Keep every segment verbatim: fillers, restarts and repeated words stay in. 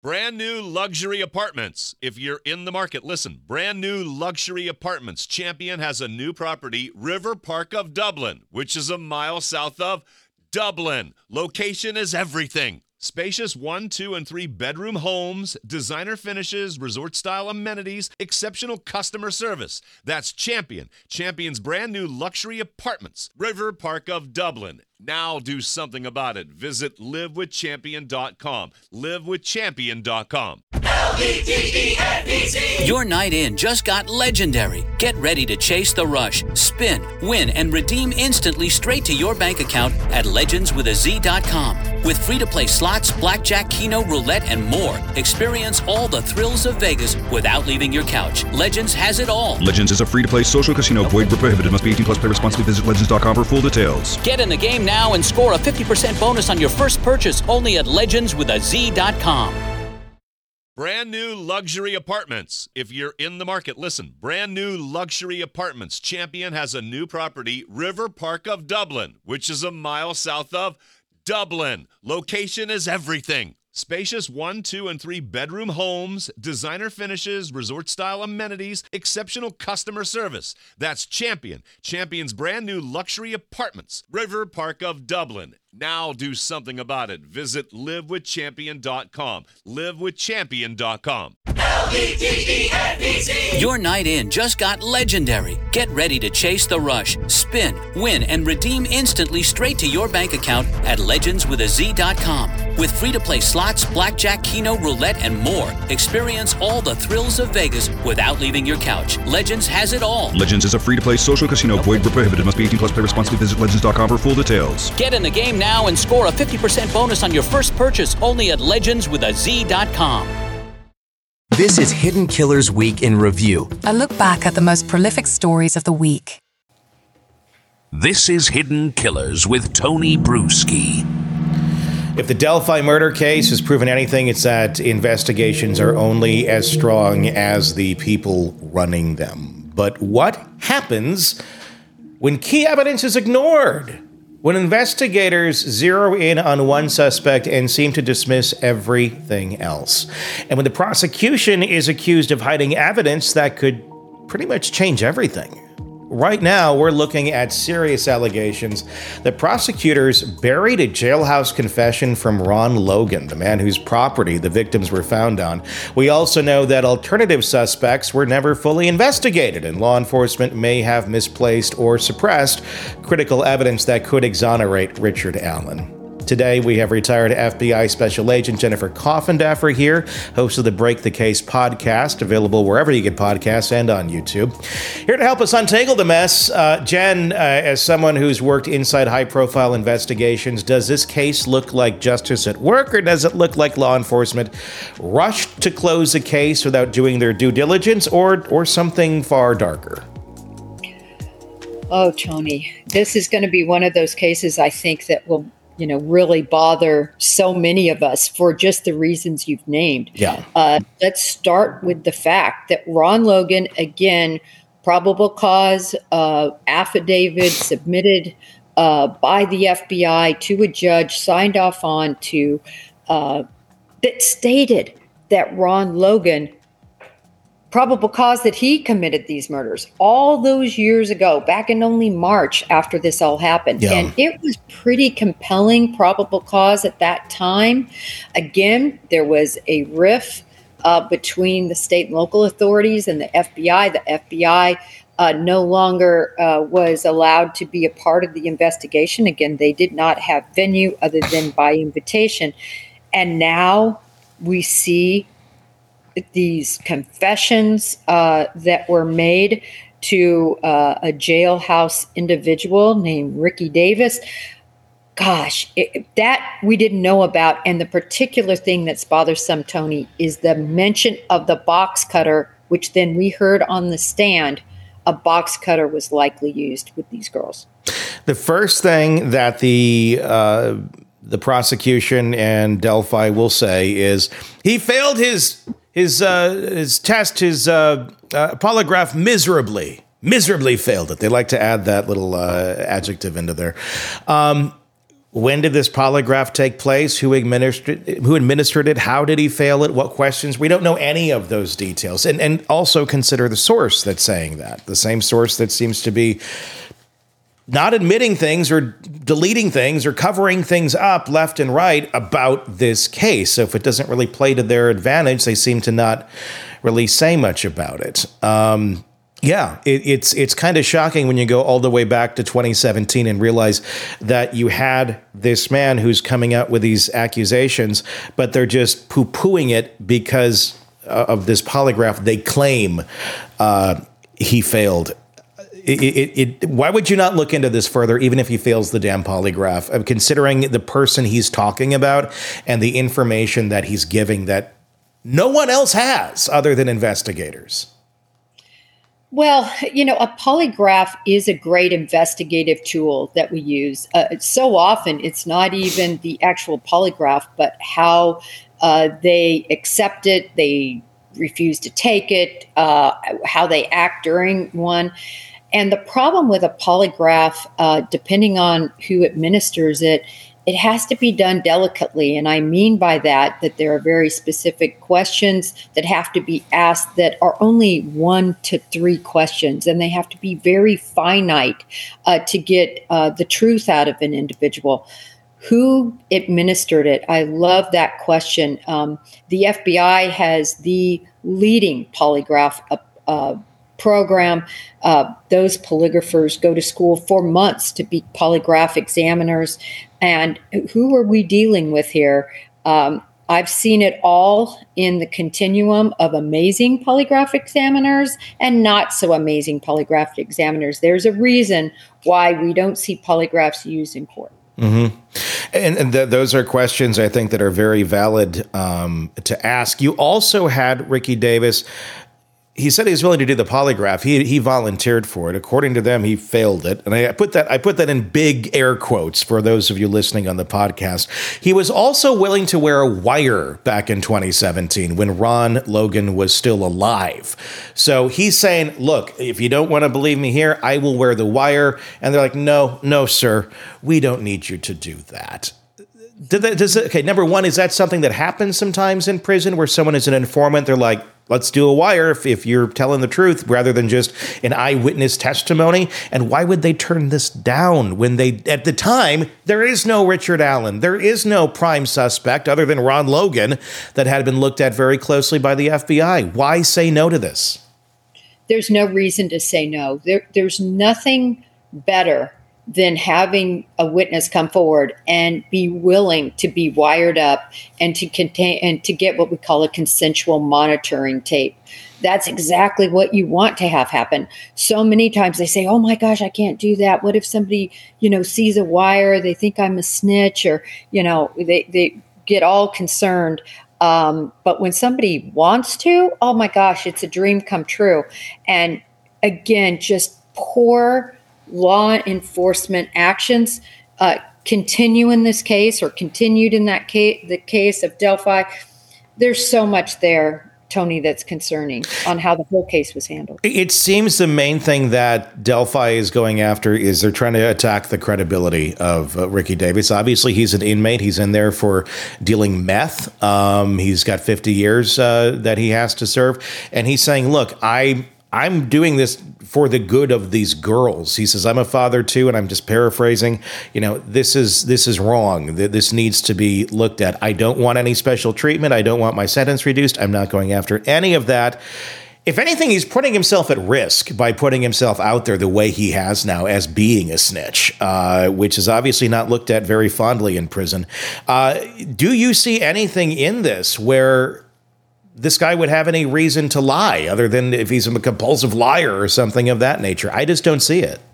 Brand new luxury apartments. If you're in the market, listen. Brand new luxury apartments. Champion has a new property, River Park of Dublin, which is a mile south of Dublin. Location is everything. Spacious one, two, and three bedroom homes, designer finishes, resort-style amenities, exceptional customer service. That's Champion. Champion's brand new luxury apartments. River Park of Dublin. Now do something about it. Visit live with champion dot com. live with champion dot com. L E D E N E Z. Your night in just got legendary. Get ready to chase the rush, spin, win, and redeem instantly straight to your bank account at legends with a z dot com. With free-to-play slots, blackjack, keno, roulette, and more, experience all the thrills of Vegas without leaving your couch. Legends has it all. Legends is a free-to-play social casino. Void where prohibited. Must be eighteen plus. Play responsibly. Visit legends dot com for full details. Get in the game now and score a fifty percent bonus on your first purchase only at legends with a z dot com. Brand new luxury apartments. If you're in the market, listen. Brand new luxury apartments. Champion has a new property, River Park of Dublin, which is a mile south of Dublin. Location is everything. Spacious one, two, and three bedroom homes, designer finishes, resort-style amenities, exceptional customer service. That's Champion. Champion's brand new luxury apartments. River Park of Dublin. Now do something about it. Visit live with champion dot com. live with champion dot com. L E D E N E Z. Your night in just got legendary. Get ready to chase the rush, spin, win, and redeem instantly straight to your bank account at legends with a z dot com. With free-to-play slots, blackjack, keno, roulette, and more, experience all the thrills of Vegas without leaving your couch. Legends has it all. Legends is a free-to-play social casino. Void where prohibited. Must be eighteen plus. Play responsibly. Visit legends dot com for full details. Get in the game now and score a fifty percent bonus on your first purchase only at legends with a z dot com. This is Hidden Killers Week in Review. A look back at the most prolific stories of the week. This is Hidden Killers with Tony Bruschi. If the Delphi murder case has proven anything, it's that investigations are only as strong as the people running them. But what happens when key evidence is ignored? When investigators zero in on one suspect and seem to dismiss everything else? And when the prosecution is accused of hiding evidence that could pretty much change everything? Right now, we're looking at serious allegations that prosecutors buried a jailhouse confession from Ron Logan, the man whose property the victims were found on. We also know that alternative suspects were never fully investigated, and law enforcement may have misplaced or suppressed critical evidence that could exonerate Richard Allen. Today, we have retired F B I Special Agent Jennifer Coffindaffer here, host of the Break the Case podcast, available wherever you get podcasts and on YouTube. Here to help us untangle the mess, uh, Jen, uh, as someone who's worked inside high-profile investigations, does this case look like justice at work, or does it look like law enforcement rushed to close the case without doing their due diligence, or or something far darker? Oh, Tony, this is going to be one of those cases I think that will you know, really bother so many of us for just the reasons you've named. Yeah. Uh, let's start with the fact that Ron Logan, again, probable cause uh, affidavit submitted uh, by the F B I to a judge, signed off on to, uh, that stated that Ron Logan, probable cause that he committed these murders all those years ago, back in only March after this all happened. Yeah. And it was pretty compelling probable cause at that time. Again, there was a rift uh, between the state and local authorities and the F B I. The F B I uh, no longer uh, was allowed to be a part of the investigation. Again, they did not have venue other than by invitation. And now we see these confessions uh, that were made to uh, a jailhouse individual named Ricky Davis. Gosh, it, that we didn't know about. And the particular thing that's bothersome, Tony, is the mention of the box cutter, which then we heard on the stand, a box cutter was likely used with these girls. The first thing that the uh, the prosecution and Delphi will say is he failed his his uh, his test, his uh, uh, polygraph miserably. Miserably failed it. They like to add that little uh, adjective into there. Um, When did this polygraph take place? Who administered who administered it? How did he fail it? What questions? We don't know any of those details. And and also consider the source that's saying that. The same source that seems to be not admitting things or deleting things or covering things up left and right about this case. So if it doesn't really play to their advantage, they seem to not really say much about it. Um Yeah, it, it's it's kind of shocking when you go all the way back to twenty seventeen and realize that you had this man who's coming out with these accusations, but they're just poo-pooing it because of this polygraph they claim uh, he failed. It, it, it, why would you not look into this further, even if he fails the damn polygraph, uh, considering the person he's talking about and the information that he's giving that no one else has other than investigators? Well, you know, a polygraph is a great investigative tool that we use. Uh, so often it's not even the actual polygraph, but how uh, they accept it, they refuse to take it, uh, how they act during one. And the problem with a polygraph, uh, depending on who administers it, it has to be done delicately. And I mean by that, that there are very specific questions that have to be asked that are only one to three questions. And they have to be very finite uh, to get uh, the truth out of an individual. Who administered it? I love that question. Um, the F B I has the leading polygraph uh, uh, program. Uh, those polygraphers go to school for months to be polygraph examiners. And who are we dealing with here? Um, I've seen it all in the continuum of amazing polygraph examiners and not so amazing polygraph examiners. There's a reason why we don't see polygraphs used in court. Mm-hmm. And, and th- those are questions, I think, that are very valid um, to ask. You also had Ricky Davis. He said he was willing to do the polygraph. He he volunteered for it. According to them, he failed it. And I put that I put that in big air quotes for those of you listening on the podcast. He was also willing to wear a wire back in twenty seventeen when Ron Logan was still alive. So he's saying, look, if you don't want to believe me here, I will wear the wire. And they're like, no, no, sir, we don't need you to do that. Did that, does it, okay, number one, is that something that happens sometimes in prison where someone is an informant? They're like, let's do a wire if, if you're telling the truth rather than just an eyewitness testimony. And why would they turn this down when they, at the time, there is no Richard Allen. There is no prime suspect other than Ron Logan that had been looked at very closely by the F B I. Why say no to this? There's no reason to say no. There, there's nothing better than having a witness come forward and be willing to be wired up and to contain and to get what we call a consensual monitoring tape. That's exactly what you want to have happen. So many times they say, oh my gosh, I can't do that. What if somebody, you know, sees a wire, they think I'm a snitch, or, you know, they, they get all concerned. Um, but when somebody wants to, oh my gosh, it's a dream come true. And again, just poor law enforcement actions uh, continue in this case, or continued in that case, the case of Delphi. There's so much there, Tony, that's concerning on how the whole case was handled. It seems the main thing that Delphi is going after is they're trying to attack the credibility of uh, Ricky Davis. Obviously, he's an inmate. He's in there for dealing meth. Um, he's got fifty years uh, that he has to serve. And he's saying, look, I... I'm doing this for the good of these girls. He says, I'm a father too, and I'm just paraphrasing. You know, this is this is wrong. This needs to be looked at. I don't want any special treatment. I don't want my sentence reduced. I'm not going after any of that. If anything, he's putting himself at risk by putting himself out there the way he has now as being a snitch, uh, which is obviously not looked at very fondly in prison. Uh, do you see anything in this where this guy would have any reason to lie other than if he's a compulsive liar or something of that nature? I just don't see it.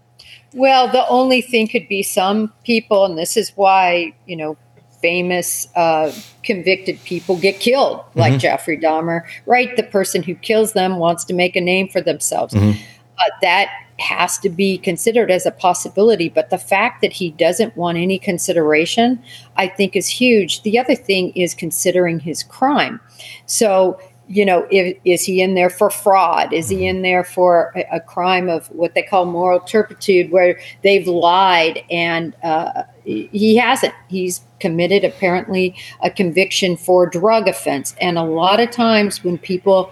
Well, the only thing could be some people, and this is why, you know, famous uh, convicted people get killed, like mm-hmm. Jeffrey Dahmer, right? The person who kills them wants to make a name for themselves. Mm-hmm. Uh, that has to be considered as a possibility. But the fact that he doesn't want any consideration, I think, is huge. The other thing is considering his crime. So you know, if, is he in there for fraud? Is he in there for a, a crime of what they call moral turpitude, where they've lied? And uh, he hasn't. He's committed, apparently, a conviction for drug offense. And a lot of times when people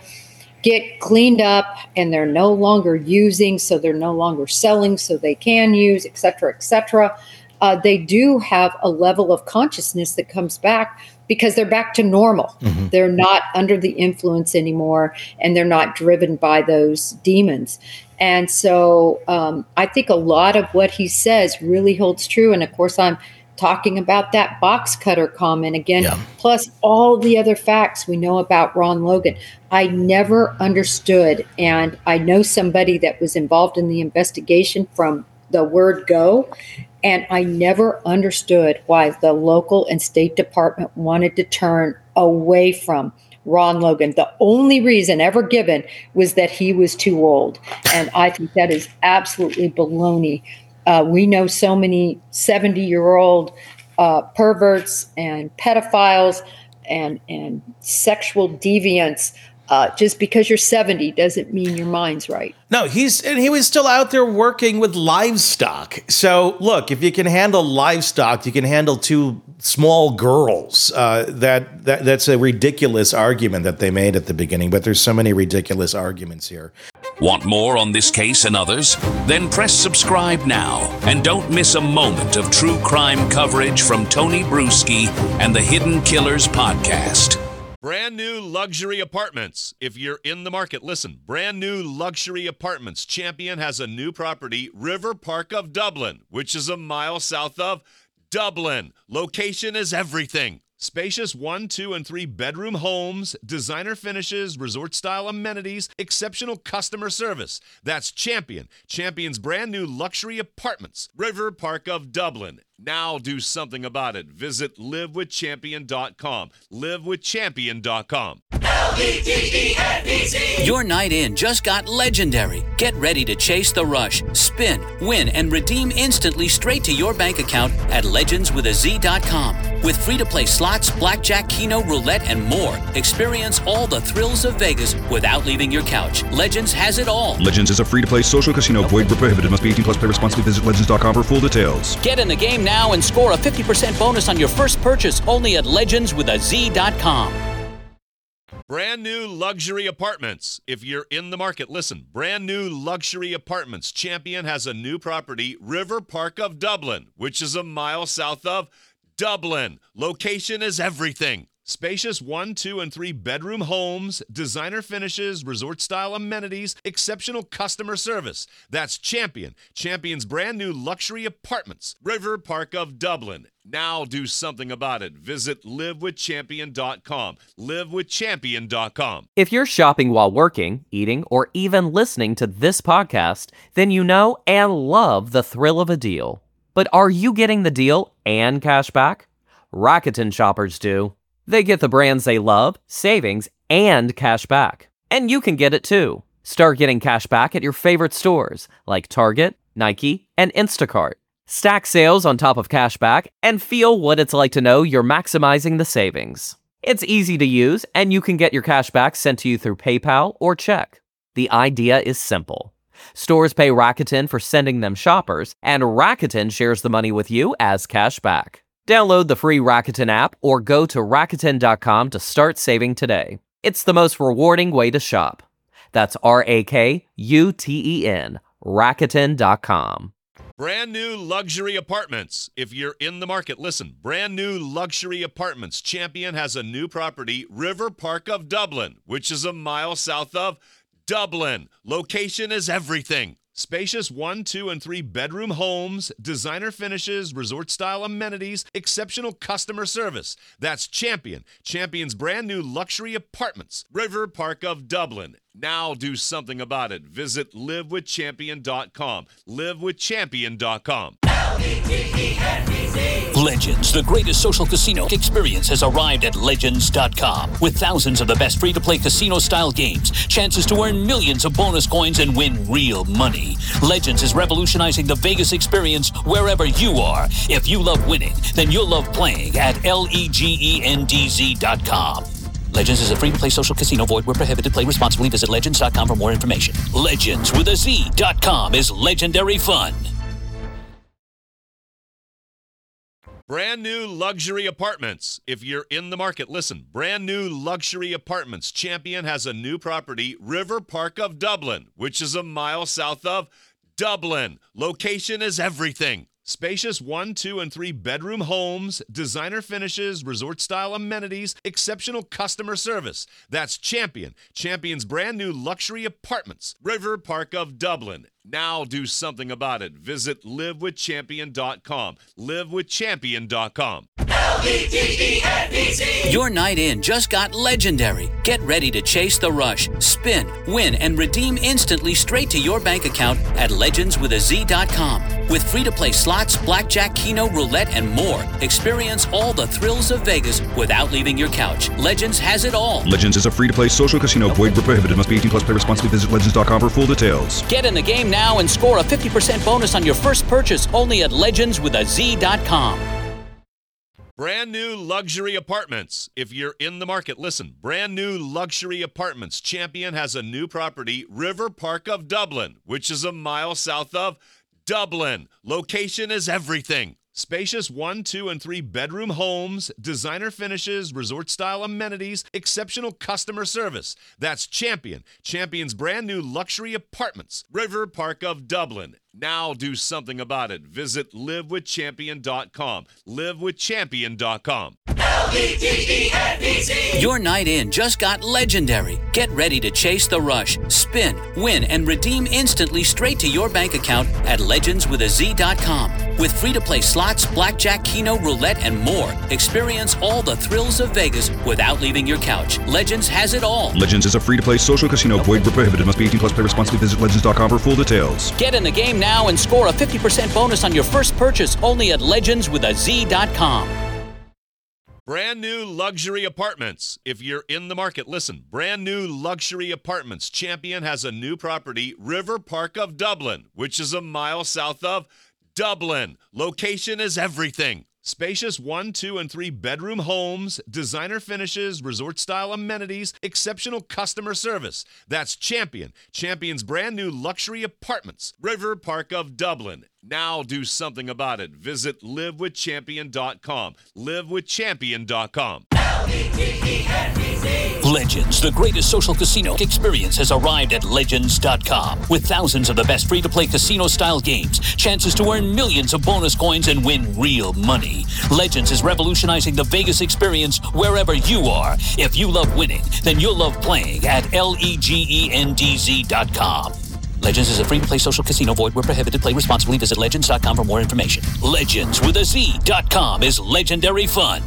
get cleaned up and they're no longer using, so they're no longer selling, so they can use, et cetera, et cetera, uh, they do have a level of consciousness that comes back because they're back to normal. Mm-hmm. They're not under the influence anymore, and they're not driven by those demons. And so um, I think a lot of what he says really holds true. And of course, I'm talking about that box cutter comment again, yeah. plus all the other facts we know about Ron Logan. I never understood, and I know somebody that was involved in the investigation from the word go, and I never understood why the local and state department wanted to turn away from Ron Logan. The only reason ever given was that he was too old. And I think that is absolutely baloney. Uh, we know so many seventy-year-old uh, perverts and pedophiles and, and sexual deviants. Uh, just because you're seventy doesn't mean your mind's right. No, he's and he was still out there working with livestock. So look, if you can handle livestock, you can handle two small girls. Uh, that, that that's a ridiculous argument that they made at the beginning. But there's so many ridiculous arguments here. Want more on this case and others? Then press subscribe now and don't miss a moment of true crime coverage from Tony Bruschi and the Hidden Killers podcast. Brand new luxury apartments. If you're in the market, listen. Brand new luxury apartments. Champion has a new property, River Park of Dublin, which is a mile south of Dublin. Location is everything. Spacious one, two, and three bedroom homes, designer finishes, resort-style amenities, exceptional customer service. That's Champion. Champion's brand new luxury apartments, River Park of Dublin. Now do something about it. Visit live with champion dot com. live with champion dot com. L E G E N D Z. Your night in just got legendary. Get ready to chase the rush, spin, win, and redeem instantly straight to your bank account at legends with a z dot com. With free-to-play slots, blackjack, keno, roulette, and more, experience all the thrills of Vegas without leaving your couch. Legends has it all. Legends is a free-to-play social casino. Void where prohibited. Must be eighteen plus. Play responsibly. Visit legends dot com for full details. Get in the game now and score a fifty percent bonus on your first purchase only at legends with a z dot com. Brand new luxury apartments. If you're in the market, listen. Brand new luxury apartments. Champion has a new property, River Park of Dublin, which is a mile south of Dublin. Location is everything. Spacious one, two, and three bedroom homes, designer finishes, resort-style amenities, exceptional customer service. That's Champion. Champion's brand new luxury apartments, River Park of Dublin. Now do something about it. Visit live with champion dot com. live with champion dot com. If you're shopping while working, eating, or even listening to this podcast, then you know and love the thrill of a deal. But are you getting the deal and cash back? Rakuten shoppers do. They get the brands they love, savings, and cash back. And you can get it too. Start getting cash back at your favorite stores like Target, Nike, and Instacart. Stack sales on top of cash back and feel what it's like to know you're maximizing the savings. It's easy to use, and you can get your cash back sent to you through PayPal or check. The idea is simple. Stores pay Rakuten for sending them shoppers, and Rakuten shares the money with you as cash back. Download the free Rakuten app or go to Rakuten dot com to start saving today. It's the most rewarding way to shop. That's R A K U T E N, Rakuten dot com. Brand new luxury apartments. If you're in the market, listen. Brand new luxury apartments. Champion has a new property, River Park of Dublin, which is a mile south of Dublin. Location is everything. Spacious one, two, and three bedroom homes, designer finishes, resort-style amenities, exceptional customer service. That's Champion. Champion's brand new luxury apartments, River Park of Dublin. Now do something about it. Visit live with champion dot com. live with champion dot com. Legends, the greatest social casino experience, has arrived at legends dot com. With thousands of the best free-to-play casino-style games, chances to earn millions of bonus coins and win real money. Legends is revolutionizing the Vegas experience wherever you are. If you love winning, then you'll love playing at legends dot com. Legends is a free-to-play social casino. Void where prohibited. Play responsibly. Visit legends dot com for more information. Legends with a Z dot com is legendary fun. Brand new luxury apartments. If you're in the market, listen. Brand new luxury apartments. Champion has a new property, River Park of Dublin, which is a mile south of Dublin. Location is everything. Spacious one, two, and three bedroom homes, designer finishes, resort-style amenities, exceptional customer service. That's Champion. Champion's brand new luxury apartments, River Park of Dublin. Now do something about it. Visit live with champion dot com. live with champion dot com. L E G E N D Z. Your night in just got legendary. Get ready to chase the rush, spin, win, and redeem instantly straight to your bank account at legends with a Z dot com. With free-to-play slots, blackjack, keno, roulette, and more, experience all the thrills of Vegas without leaving your couch. Legends has it all. Legends is a free-to-play social casino. Void where prohibited. Must be eighteen plus. Play responsibly. Visit legends dot com for full details. Get in the game now and score a fifty percent bonus on your first purchase only at legends with a Z dot com. Brand new luxury apartments. If you're in the market, listen. Brand new luxury apartments. Champion has a new property, River Park of Dublin, which is a mile south of Dublin. Location is everything. Spacious one, two, and three bedroom homes, designer finishes, resort-style amenities, exceptional customer service. That's Champion. Champion's brand new luxury apartments, River Park of Dublin. Now do something about it. Visit live with champion dot com. live with champion dot com. L E G E N D Z. Your night in just got legendary. Get ready to chase the rush, spin, win, and redeem instantly straight to your bank account at legends with a Z dot com. With free-to-play slots, blackjack, keno, roulette, and more, experience all the thrills of Vegas without leaving your couch. Legends has it all. Legends is a free-to-play social casino. Void where prohibited. Must be eighteen plus. Play responsibly. Visit legends dot com for full details. Get in the game now and score a fifty percent bonus on your first purchase only at legends with a Z dot com. Brand new luxury apartments. If you're in the market, listen. Brand new luxury apartments. Champion has a new property, River Park of Dublin, which is a mile south of Dublin. Location is everything. Spacious one, two, and three bedroom homes, designer finishes, resort-style amenities, exceptional customer service. That's Champion. Champion's brand new luxury apartments, River Park of Dublin. Now do something about it. Visit live with champion dot com. live with champion dot com. L E G E N D Z. Legends, the greatest social casino experience, has arrived at legends dot com. With thousands of the best free-to-play casino-style games, chances to earn millions of bonus coins and win real money. Legends is revolutionizing the Vegas experience wherever you are. If you love winning, then you'll love playing at legends dot com. Legends is a free-to-play social casino. Void where prohibited. Play responsibly. Visit legends dot com for more information. Legends with a Z dot com is legendary fun.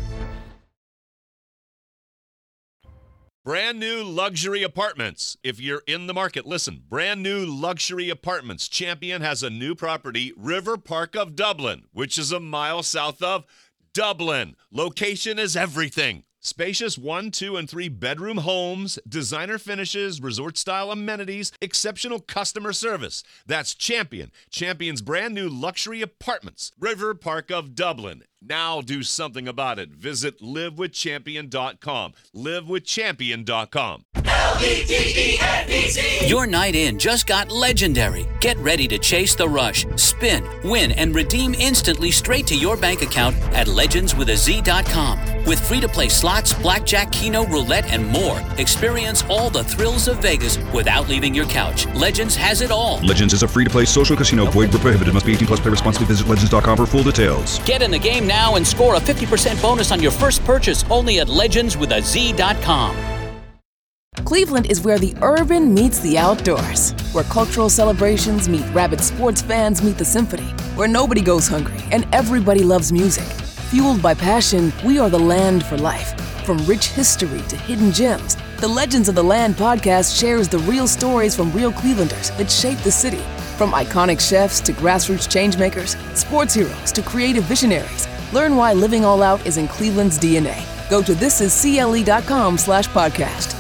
Brand new luxury apartments. If you're in the market, listen. Brand new luxury apartments. Champion has a new property, River Park of Dublin, which is a mile south of Dublin. Location is everything. Spacious one, two, and three bedroom homes, designer finishes, resort-style amenities, exceptional customer service. That's Champion. Champion's brand new luxury apartments, River Park of Dublin. Now do something about it. Visit live with champion dot com. live with champion dot com. L E G E N D Z. Your night in just got legendary. Get ready to chase the rush, spin, win, and redeem instantly straight to your bank account at legends with a Z dot com. With free-to-play slots, blackjack, keno, roulette, and more, experience all the thrills of Vegas without leaving your couch. Legends has it all. Legends is a free-to-play social casino. Void where prohibited. Must be eighteen plus. Play responsibly. Visit legends dot com for full details. Get in the game now and score a fifty percent bonus on your first purchase only at legends with a Z dot com. Cleveland is where the urban meets the outdoors, where cultural celebrations meet rabid sports fans meet the symphony, where nobody goes hungry and everybody loves music. Fueled by passion, we are the land for life. From rich history to hidden gems, the Legends of the Land podcast shares the real stories from real Clevelanders that shape the city. From iconic chefs to grassroots changemakers, sports heroes to creative visionaries, learn why living all out is in Cleveland's D N A. Go to thisiscle.com slash podcast.